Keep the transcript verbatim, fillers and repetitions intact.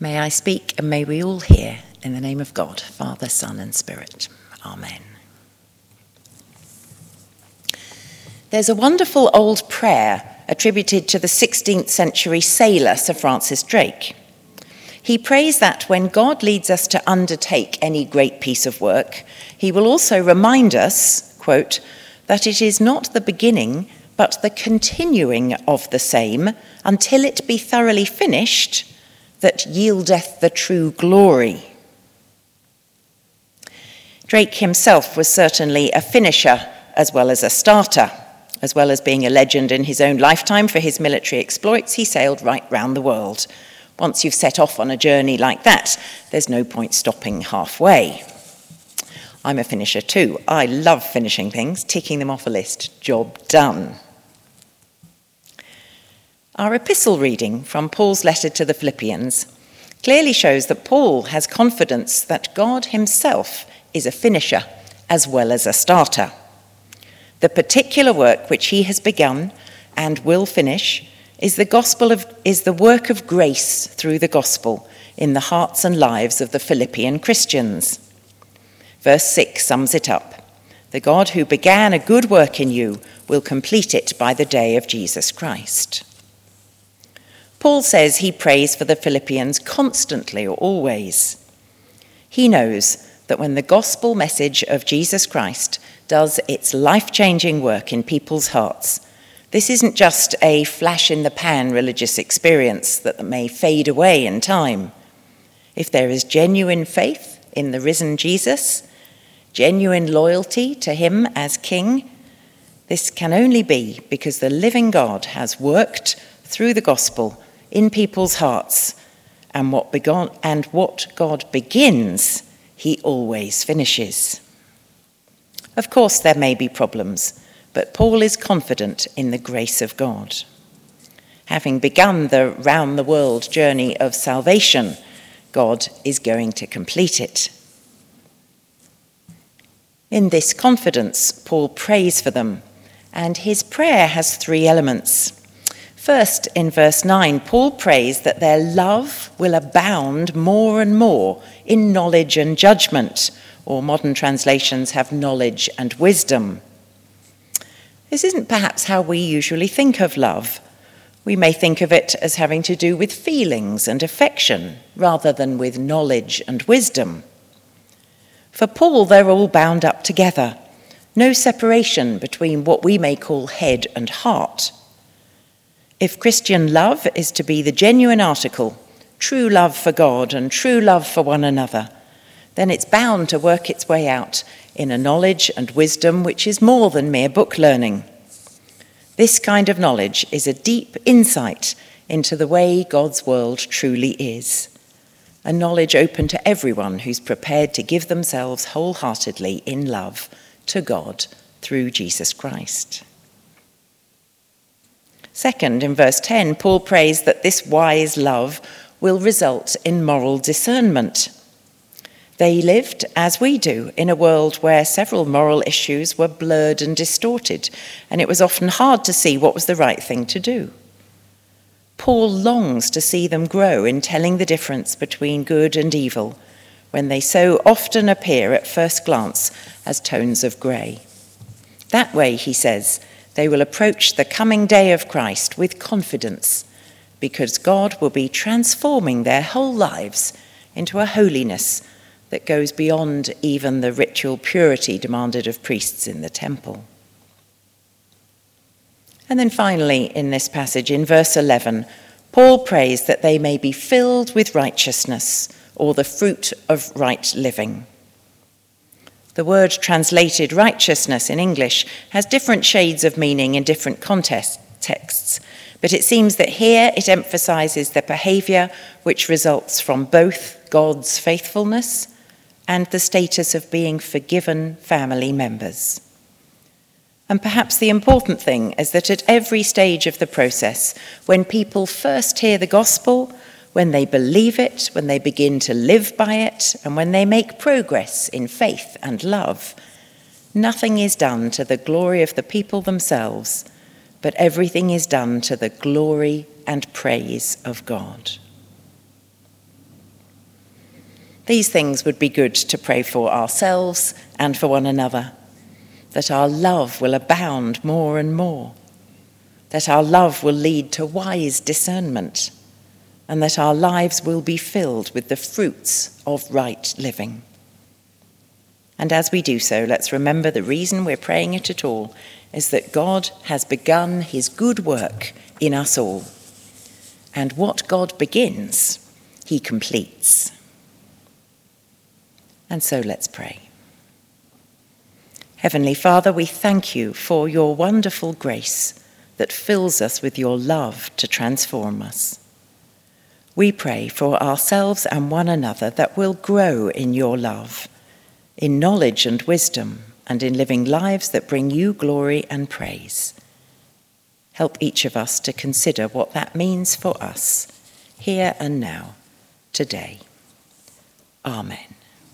May I speak and may we all hear in the name of God, Father, Son and Spirit. Amen. There's a wonderful old prayer attributed to the sixteenth century sailor Sir Francis Drake. He prays that when God leads us to undertake any great piece of work, he will also remind us, quote, that it is not the beginning, but the continuing of the same, until it be thoroughly finished, that yieldeth the true glory. Drake himself was certainly a finisher as well as a starter. As well as being a legend in his own lifetime for his military exploits, he sailed right round the world. Once you've set off on a journey like that, there's no point stopping halfway. I'm a finisher too. I love finishing things, ticking them off a list. Job done. Our epistle reading from Paul's letter to the Philippians clearly shows that Paul has confidence that God himself is a finisher as well as a starter. The particular work which he has begun and will finish is the gospel of is the work of grace through the gospel in the hearts and lives of the Philippian Christians. Verse six sums it up. The God who began a good work in you will complete it by the day of Jesus Christ. Paul says he prays for the Philippians constantly or always. He knows that when the gospel message of Jesus Christ does its life-changing work in people's hearts, this isn't just a flash-in-the-pan religious experience that may fade away in time. If there is genuine faith in the risen Jesus, genuine loyalty to him as King, this can only be because the living God has worked through the gospel in people's hearts, and what begon, and what God begins, he always finishes. Of course, there may be problems, but Paul is confident in the grace of God. Having begun the round-the-world journey of salvation, God is going to complete it. In this confidence, Paul prays for them, and his prayer has three elements. First, in verse nine, Paul prays that their love will abound more and more in knowledge and judgment, or modern translations have knowledge and wisdom. This isn't perhaps how we usually think of love. We may think of it as having to do with feelings and affection, rather than with knowledge and wisdom. For Paul, they're all bound up together. No separation between what we may call head and heart. If Christian love is to be the genuine article, true love for God and true love for one another, then it's bound to work its way out in a knowledge and wisdom which is more than mere book learning. This kind of knowledge is a deep insight into the way God's world truly is, a knowledge open to everyone who's prepared to give themselves wholeheartedly in love to God through Jesus Christ. Second, in verse ten, Paul prays that this wise love will result in moral discernment. They lived, as we do, in a world where several moral issues were blurred and distorted, and it was often hard to see what was the right thing to do. Paul longs to see them grow in telling the difference between good and evil, when they so often appear at first glance as tones of grey. That way, he says, they will approach the coming day of Christ with confidence, because God will be transforming their whole lives into a holiness that goes beyond even the ritual purity demanded of priests in the temple. And then finally, in this passage, in verse eleven, Paul prays that they may be filled with righteousness, or the fruit of right living. The word translated righteousness in English has different shades of meaning in different contexts, but it seems that here it emphasizes the behavior which results from both God's faithfulness and the status of being forgiven family members. And perhaps the important thing is that at every stage of the process, when people first hear the gospel, when they believe it, when they begin to live by it, and when they make progress in faith and love, nothing is done to the glory of the people themselves, but everything is done to the glory and praise of God. These things would be good to pray for ourselves and for one another, that our love will abound more and more, that our love will lead to wise discernment, and that our lives will be filled with the fruits of right living. And as we do so, let's remember the reason we're praying it at all is that God has begun his good work in us all. And what God begins, he completes. And so let's pray. Heavenly Father, we thank you for your wonderful grace that fills us with your love to transform us. We pray for ourselves and one another that we'll grow in your love, in knowledge and wisdom, and in living lives that bring you glory and praise. Help each of us to consider what that means for us, here and now, today. Amen.